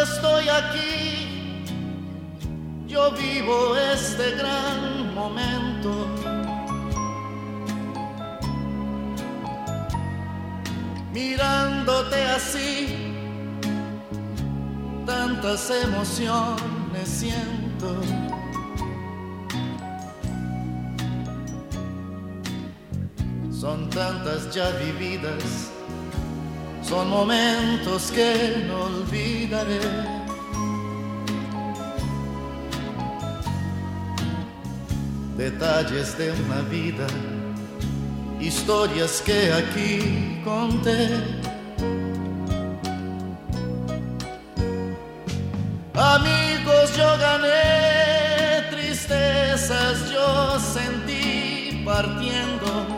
estoy aquí, yo vivo este gran momento. Mirándote así, tantas emociones siento. Son tantas ya vividas, son momentos que no olvidaré. Detalles de una vida, historias que aquí conté. Amigos yo gané, tristezas yo sentí partiendo.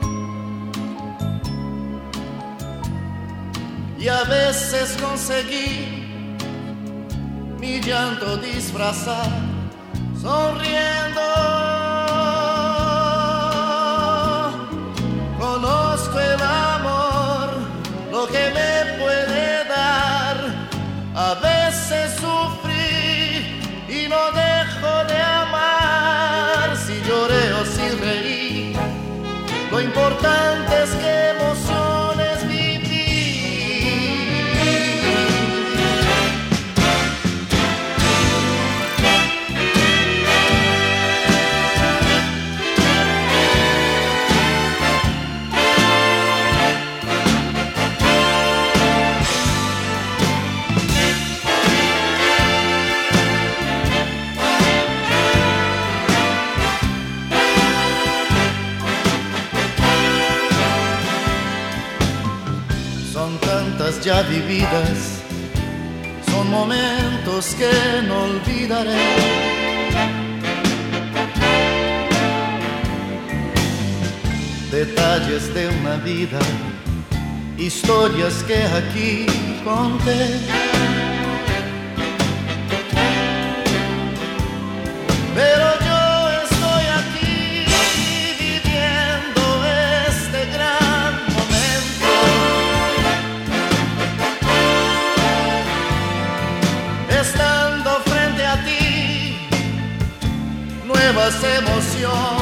Y a veces conseguí mi llanto disfrazar sonriendo. Conozco el amor, lo que me puede dar. A veces sufrí y no dejo de amar. Si lloré o si reí, lo importante es que emociones viví. Son tantas ya vividas, son momentos que no olvidaré. Detalles de una vida, historias que aquí conté. Pero yo estoy aquí viviendo este gran momento. Estando frente a ti, nuevas emociones